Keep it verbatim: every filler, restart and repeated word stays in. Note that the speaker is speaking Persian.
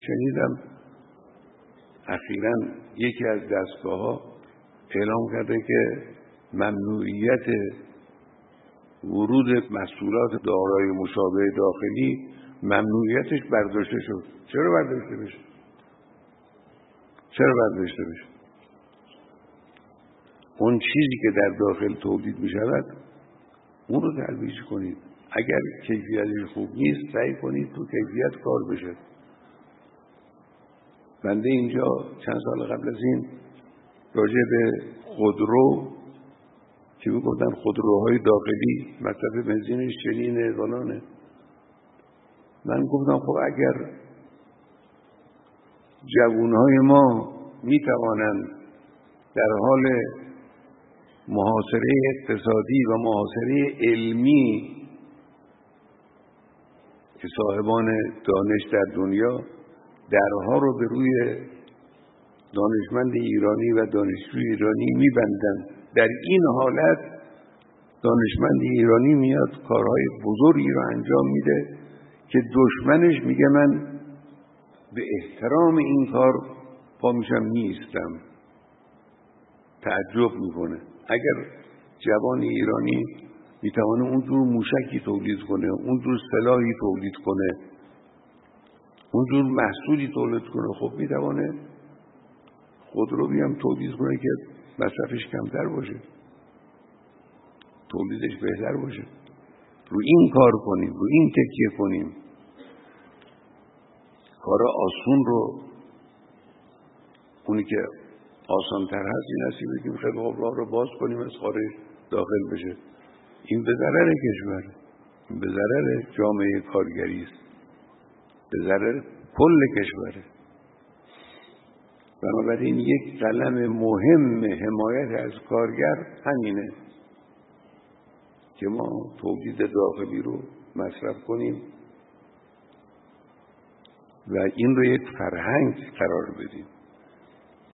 شنیدم اخیراً یکی از دستگاه‌ها اعلام کرده که ممنوعیت ورود محصولات دارای مشابه داخلی ممنوعیتش برداشته شد. چرا برداشته بشه؟ چرا برداشته بشه؟ اون چیزی که در داخل تولید می شود اون رو ترویج کنید. اگر کیفیتش خوب نیست سعی کنید تو کیفیت کار بشه. بنده اینجا چند سال قبل از این راجع به خودرو که میگفتن خودروهای داخلی مصرف بنزینش چنینه فلانه، من گفتم خب اگر جوانهای ما میتوانند در حال محاصره اقتصادی و محاصره علمی که صاحبان دانش در دنیا درها رو به روی دانشمند ایرانی و دانشجوی ایرانی میبندن، در این حالت دانشمند ایرانی میاد کارهای بزرگی رو انجام میده که دشمنش میگه من به احترام این کار پا میشم نیستم، تعجب میکنه. اگر جوان ایرانی میتونه اونجور موشکی تولید کنه، اونجور سلاحی تولید کنه، اونجور محصولی تولید کنه، خب میتونه خودرو بیام تولید کنه که مصرفش کمتر باشه، تولیدش بهتر باشه. رو این کار کنیم، رو این تکیه کنیم. کار آسون رو، اونی که آسان تر هست این هستی بگیم خیلی خوب راه رو باز کنیم از خارج داخل بشه. این به ضرر کشور، این به ضرر جامعه کارگری است، به ضرر کل کشوره. بنابراین یک قلم مهم حمایت از کارگر همینه که ما تولید داخلی رو مصرف کنیم و این رو یک فرهنگ قرار بدیم.